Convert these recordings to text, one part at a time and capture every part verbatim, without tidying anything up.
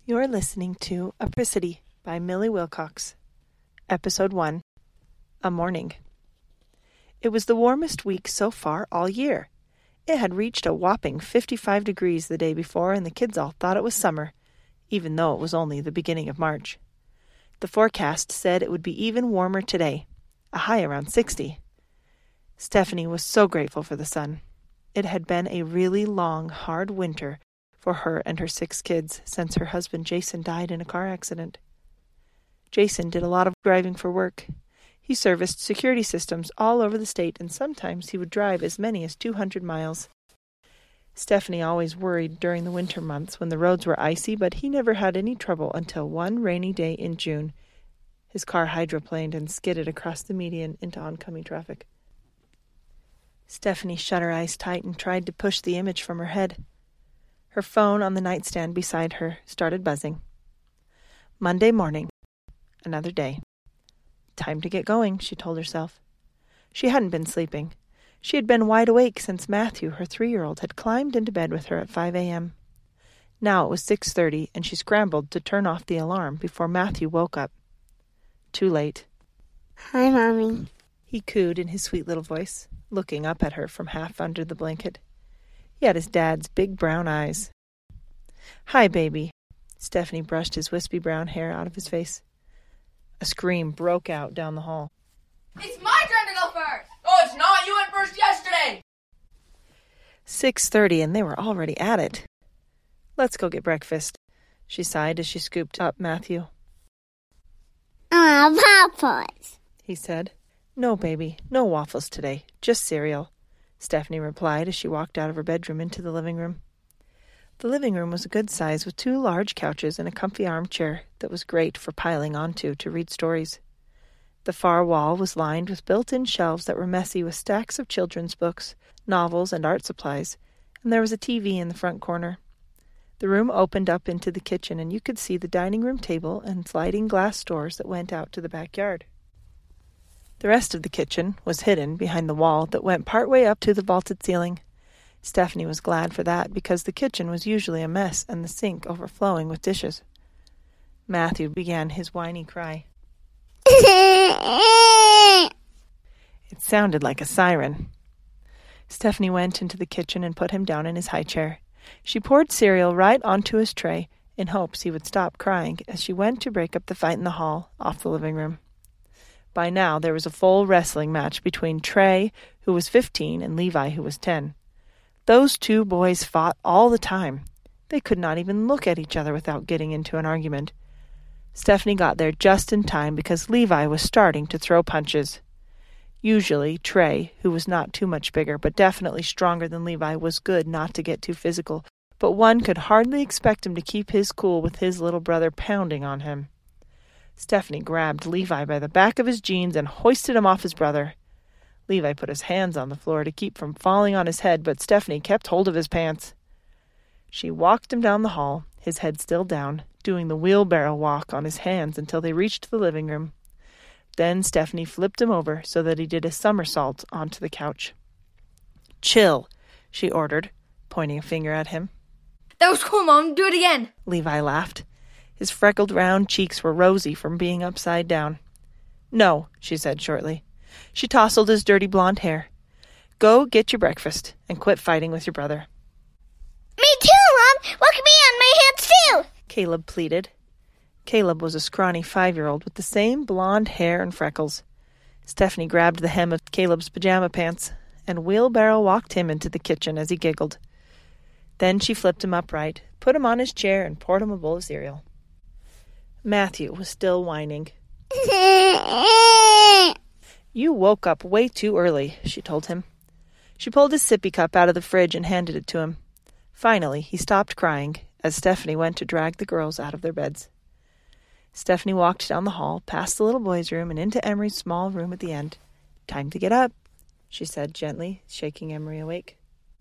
You're listening to Apricity by Millie Wilcox. Episode one, A Morning. It was the warmest week so far all year. It had reached a whopping fifty-five degrees the day before, and the kids all thought it was summer, even though it was only the beginning of March. The forecast said it would be even warmer today, a high around sixty. Stephanie was so grateful for the sun. It had been a really long, hard winter for her and her six kids since her husband Jason died in a car accident. Jason did a lot of driving for work. He serviced security systems all over the state, and sometimes he would drive as many as two hundred miles. Stephanie always worried during the winter months when the roads were icy, but he never had any trouble until one rainy day in June. His car hydroplaned and skidded across the median into oncoming traffic. Stephanie shut her eyes tight and tried to push the image from her head. Her phone on the nightstand beside her started buzzing. Monday morning. Another day. Time to get going, she told herself. She hadn't been sleeping. She had been wide awake since Matthew, her three-year-old, had climbed into bed with her at five a.m. Now it was six thirty, and she scrambled to turn off the alarm before Matthew woke up. Too late. Hi, Mommy. He cooed in his sweet little voice, looking up at her from half under the blanket. He had his dad's big brown eyes. Hi, baby. Stephanie brushed his wispy brown hair out of his face. A scream broke out down the hall. It's my turn to go first! Oh, it's not! You went first yesterday! Six thirty, and they were already at it. Let's go get breakfast, she sighed as she scooped up Matthew. I want waffles, he said. No, baby, no waffles today, just cereal, Stephanie replied as she walked out of her bedroom into the living room. The living room was a good size with two large couches and a comfy armchair that was great for piling onto to read stories. The far wall was lined with built-in shelves that were messy with stacks of children's books, novels, and art supplies, and there was a T V in the front corner. The room opened up into the kitchen, and you could see the dining room table and sliding glass doors that went out to the backyard. The rest of the kitchen was hidden behind the wall that went partway up to the vaulted ceiling. Stephanie was glad for that because the kitchen was usually a mess and the sink overflowing with dishes. Matthew began his whiny cry. It sounded like a siren. Stephanie went into the kitchen and put him down in his high chair. She poured cereal right onto his tray in hopes he would stop crying as she went to break up the fight in the hall off the living room. By now there was a full wrestling match between Trey, who was fifteen, and Levi, who was ten. Those two boys fought all the time. They could not even look at each other without getting into an argument. Stephanie got there just in time because Levi was starting to throw punches. Usually, Trey, who was not too much bigger but definitely stronger than Levi, was good not to get too physical, but one could hardly expect him to keep his cool with his little brother pounding on him. Stephanie grabbed Levi by the back of his jeans and hoisted him off his brother. Levi put his hands on the floor to keep from falling on his head, but Stephanie kept hold of his pants. She walked him down the hall, his head still down, doing the wheelbarrow walk on his hands until they reached the living room. Then Stephanie flipped him over so that he did a somersault onto the couch. Chill, she ordered, pointing a finger at him. That was cool, Mom. Do it again. Levi laughed. His freckled round cheeks were rosy from being upside down. No, she said shortly. She tousled his dirty blonde hair. Go get your breakfast and quit fighting with your brother. Me too, Mom. Look at me on my hands too, Caleb pleaded. Caleb was a scrawny five-year-old with the same blonde hair and freckles. Stephanie grabbed the hem of Caleb's pajama pants and wheelbarrow walked him into the kitchen as he giggled. Then she flipped him upright, put him on his chair, and poured him a bowl of cereal. Matthew was still whining. You woke up way too early, she told him. She pulled his sippy cup out of the fridge and handed it to him. Finally, he stopped crying as Stephanie went to drag the girls out of their beds. Stephanie walked down the hall, past the little boys' room, and into Emery's small room at the end. Time to get up, she said gently, shaking Emery awake.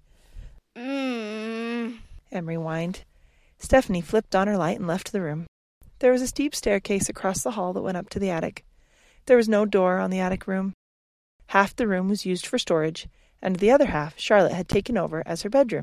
Mm. Emery whined. Stephanie flipped on her light and left the room. There was a steep staircase across the hall that went up to the attic. There was no door on the attic room. Half the room was used for storage, and the other half Charlotte had taken over as her bedroom.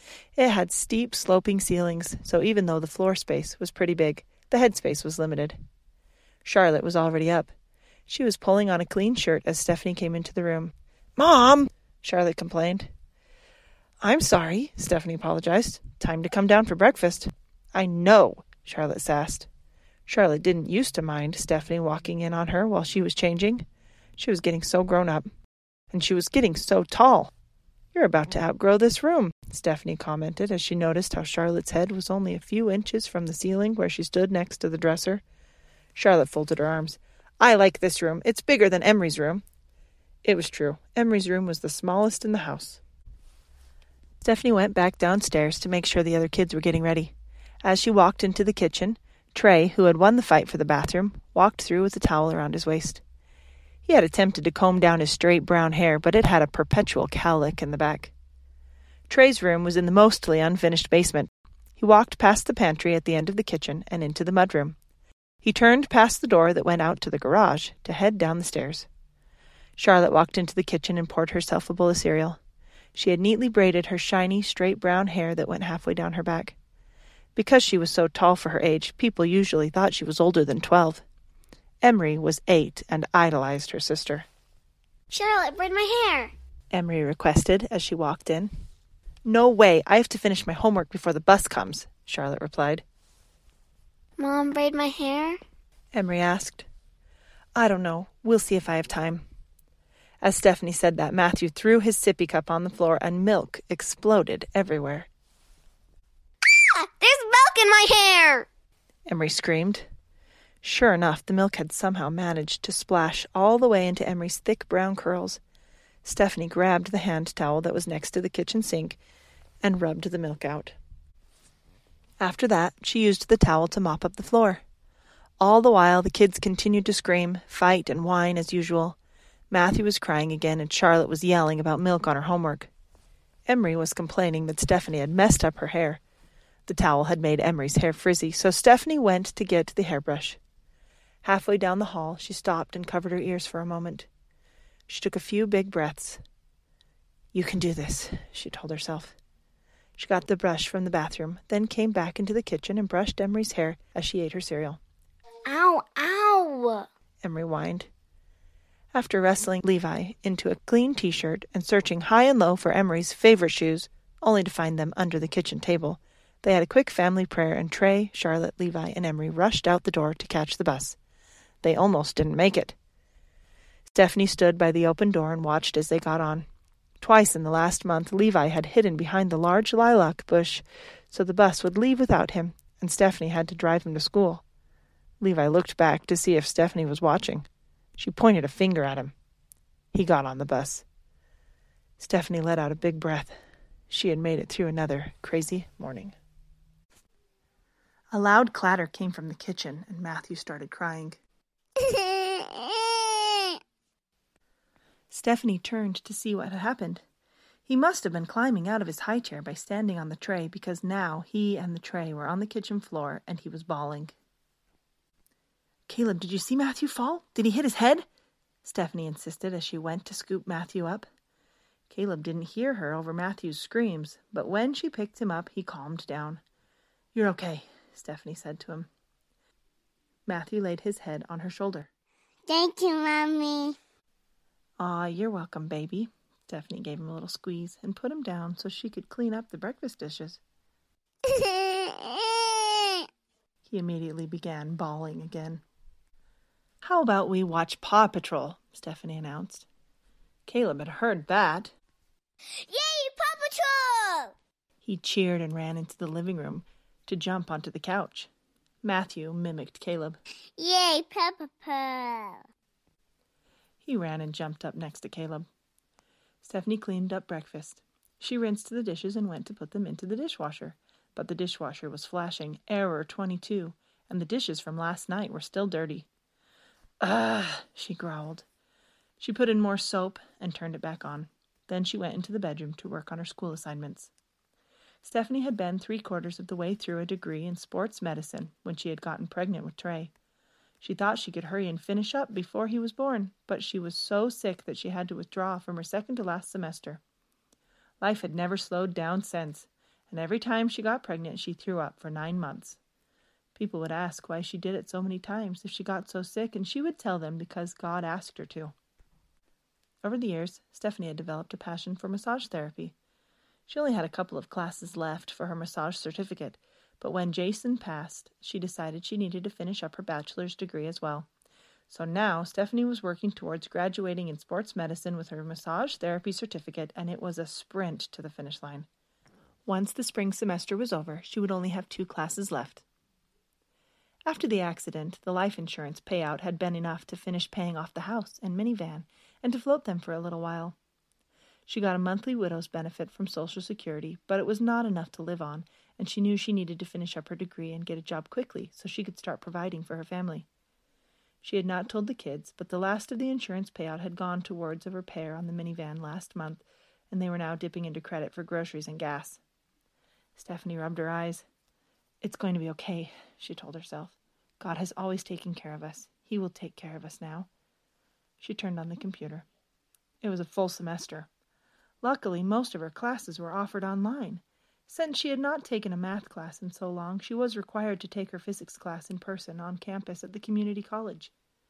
It had steep, sloping ceilings, so even though the floor space was pretty big, the head space was limited. Charlotte was already up. She was pulling on a clean shirt as Stephanie came into the room. "Mom!" Charlotte complained. "I'm sorry," Stephanie apologized. "Time to come down for breakfast." "I know," Charlotte sassed. Charlotte didn't used to mind Stephanie walking in on her while she was changing. She was getting so grown up. And she was getting so tall. "You're about to outgrow this room," Stephanie commented as she noticed how Charlotte's head was only a few inches from the ceiling where she stood next to the dresser. Charlotte folded her arms. "I like this room. It's bigger than Emery's room." It was true. Emery's room was the smallest in the house. Stephanie went back downstairs to make sure the other kids were getting ready. As she walked into the kitchen, Trey, who had won the fight for the bathroom, walked through with a towel around his waist. He had attempted to comb down his straight brown hair, but it had a perpetual cowlick in the back. Trey's room was in the mostly unfinished basement. He walked past the pantry at the end of the kitchen and into the mudroom. He turned past the door that went out to the garage to head down the stairs. Charlotte walked into the kitchen and poured herself a bowl of cereal. She had neatly braided her shiny, straight brown hair that went halfway down her back. Because she was so tall for her age, people usually thought she was older than twelve. Emery was eight and idolized her sister. Charlotte, braid my hair. Emery requested as she walked in. "No way, I have to finish my homework before the bus comes," Charlotte replied. Mom, braid my hair? Emery asked. "I don't know. We'll see if I have time." As Stephanie said that, Matthew threw his sippy cup on the floor and milk exploded everywhere. Ah, there's milk in my hair! Emery screamed. Sure enough, the milk had somehow managed to splash all the way into Emery's thick brown curls. Stephanie grabbed the hand towel that was next to the kitchen sink and rubbed the milk out. After that, she used the towel to mop up the floor. All the while, the kids continued to scream, fight, and whine as usual. Matthew was crying again, and Charlotte was yelling about milk on her homework. Emery was complaining that Stephanie had messed up her hair. The towel had made Emery's hair frizzy, so Stephanie went to get the hairbrush. Halfway down the hall, she stopped and covered her ears for a moment. She took a few big breaths. "You can do this," she told herself. She got the brush from the bathroom, then came back into the kitchen and brushed Emery's hair as she ate her cereal. Ow, ow! Emery whined. After wrestling Levi into a clean T-shirt and searching high and low for Emery's favorite shoes, only to find them under the kitchen table, they had a quick family prayer, and Trey, Charlotte, Levi, and Emery rushed out the door to catch the bus. They almost didn't make it. Stephanie stood by the open door and watched as they got on. Twice in the last month, Levi had hidden behind the large lilac bush so the bus would leave without him, and Stephanie had to drive him to school. Levi looked back to see if Stephanie was watching. She pointed a finger at him. He got on the bus. Stephanie let out a big breath. She had made it through another crazy morning. A loud clatter came from the kitchen, and Matthew started crying. Stephanie turned to see what had happened. He must have been climbing out of his high chair by standing on the tray, because now he and the tray were on the kitchen floor, and he was bawling. "Caleb, did you see Matthew fall? Did he hit his head?" Stephanie insisted as she went to scoop Matthew up. Caleb didn't hear her over Matthew's screams, but when she picked him up, he calmed down. "You're okay," Stephanie said to him. Matthew laid his head on her shoulder. Thank you, Mommy. "Aw, you're welcome, baby." Stephanie gave him a little squeeze and put him down so she could clean up the breakfast dishes. He immediately began bawling again. "How about we watch Paw Patrol?" Stephanie announced. Caleb had heard that. Yay, Paw Patrol! He cheered and ran into the living room to jump onto the couch. Matthew mimicked Caleb. Yay, Peppa Pig! He ran and jumped up next to Caleb. Stephanie cleaned up breakfast. She rinsed the dishes and went to put them into the dishwasher, but the dishwasher was flashing Error twenty-two, and the dishes from last night were still dirty. "Ugh," she growled. She put in more soap and turned it back on. Then she went into the bedroom to work on her school assignments. Stephanie had been three-quarters of the way through a degree in sports medicine when she had gotten pregnant with Trey. She thought she could hurry and finish up before he was born, but she was so sick that she had to withdraw from her second-to-last semester. Life had never slowed down since, and every time she got pregnant, she threw up for nine months. People would ask why she did it so many times if she got so sick, and she would tell them because God asked her to. Over the years, Stephanie had developed a passion for massage therapy. She only had a couple of classes left for her massage certificate, but when Jason passed, she decided she needed to finish up her bachelor's degree as well. So now, Stephanie was working towards graduating in sports medicine with her massage therapy certificate, and it was a sprint to the finish line. Once the spring semester was over, she would only have two classes left. After the accident, the life insurance payout had been enough to finish paying off the house and minivan and to float them for a little while. She got a monthly widow's benefit from Social Security, but it was not enough to live on, and she knew she needed to finish up her degree and get a job quickly so she could start providing for her family. She had not told the kids, but the last of the insurance payout had gone towards a repair on the minivan last month, and they were now dipping into credit for groceries and gas. Stephanie rubbed her eyes. "It's going to be okay," she told herself. "God has always taken care of us. He will take care of us now." She turned on the computer. It was a full semester. Luckily, most of her classes were offered online. Since she had not taken a math class in so long, she was required to take her physics class in person on campus at the community college.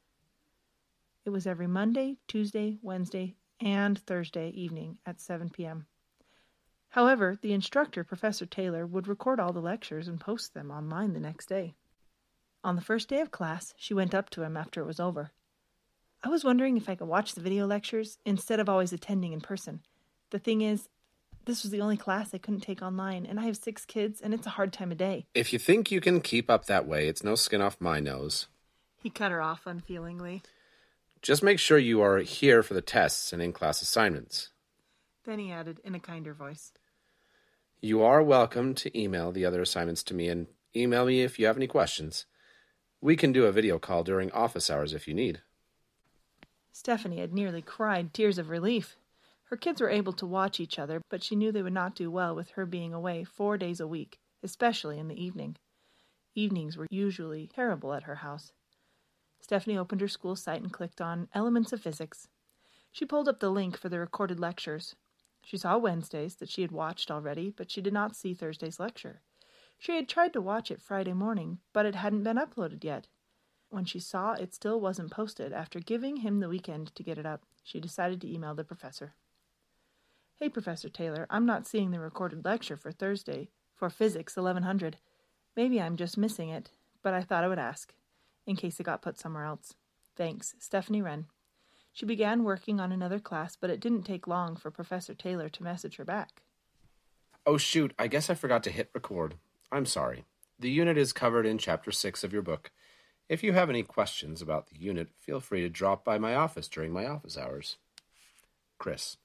It was every Monday, Tuesday, Wednesday, and Thursday evening at seven p.m. However, the instructor, Professor Taylor, would record all the lectures and post them online the next day. On the first day of class, she went up to him after it was over. "I was wondering if I could watch the video lectures instead of always attending in person. The thing is, this was the only class I couldn't take online, and I have six kids, and it's a hard time of day." If you think you can keep up that way, it's no skin off my nose. He cut her off unfeelingly. Just make sure you are here for the tests and in-class assignments. Then he added in a kinder voice, You are welcome to email the other assignments to me, and email me if you have any questions. We can do a video call during office hours if you need. Stephanie had nearly cried tears of relief. Her kids were able to watch each other, but she knew they would not do well with her being away four days a week, especially in the evening. Evenings were usually terrible at her house. Stephanie opened her school site and clicked on Elements of Physics. She pulled up the link for the recorded lectures. She saw Wednesday's that she had watched already, but she did not see Thursday's lecture. She had tried to watch it Friday morning, but it hadn't been uploaded yet. When she saw it still wasn't posted, after giving him the weekend to get it up, she decided to email the professor. "Hey, Professor Taylor, I'm not seeing the recorded lecture for Thursday, for Physics eleven hundred. Maybe I'm just missing it, but I thought I would ask, in case it got put somewhere else. Thanks, Stephanie Wren." She began working on another class, but it didn't take long for Professor Taylor to message her back. Oh shoot, I guess I forgot to hit record. I'm sorry. The unit is covered in Chapter six of your book. If you have any questions about the unit, feel free to drop by my office during my office hours. Chris.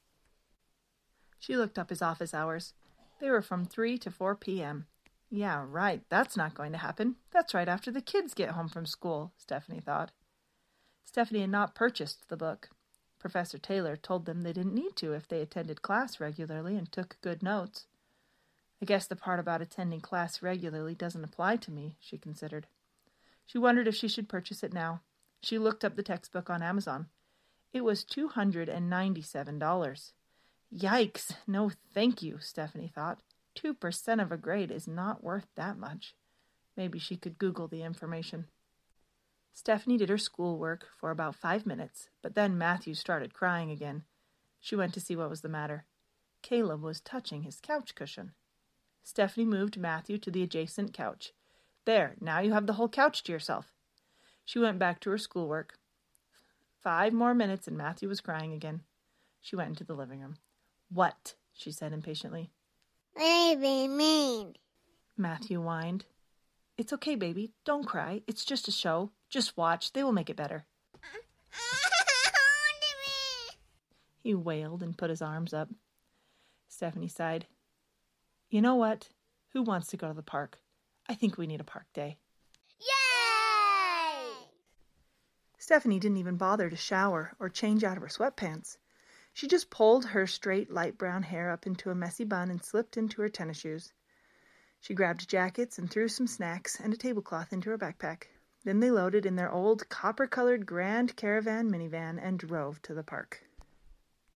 She looked up his office hours. They were from three to four p.m. Yeah, right, that's not going to happen. That's right after the kids get home from school, Stephanie thought. Stephanie had not purchased the book. Professor Taylor told them they didn't need to if they attended class regularly and took good notes. I guess the part about attending class regularly doesn't apply to me, she considered. She wondered if she should purchase it now. She looked up the textbook on Amazon. It was two hundred ninety-seven dollars. Yikes! No thank you, Stephanie thought. Two percent of a grade is not worth that much. Maybe she could Google the information. Stephanie did her schoolwork for about five minutes, but then Matthew started crying again. She went to see what was the matter. Caleb was touching his couch cushion. Stephanie moved Matthew to the adjacent couch. There, now you have the whole couch to yourself. She went back to her schoolwork. Five more minutes and Matthew was crying again. She went into the living room. What? She said impatiently. Baby, mean. Matthew whined. It's okay, baby. Don't cry. It's just a show. Just watch. They will make it better. He wailed and put his arms up. Stephanie sighed. You know what? Who wants to go to the park? I think we need a park day. Yay! Stephanie didn't even bother to shower or change out of her sweatpants. She just pulled her straight light brown hair up into a messy bun and slipped into her tennis shoes. She grabbed jackets and threw some snacks and a tablecloth into her backpack. Then they loaded in their old copper-colored Grand Caravan minivan and drove to the park.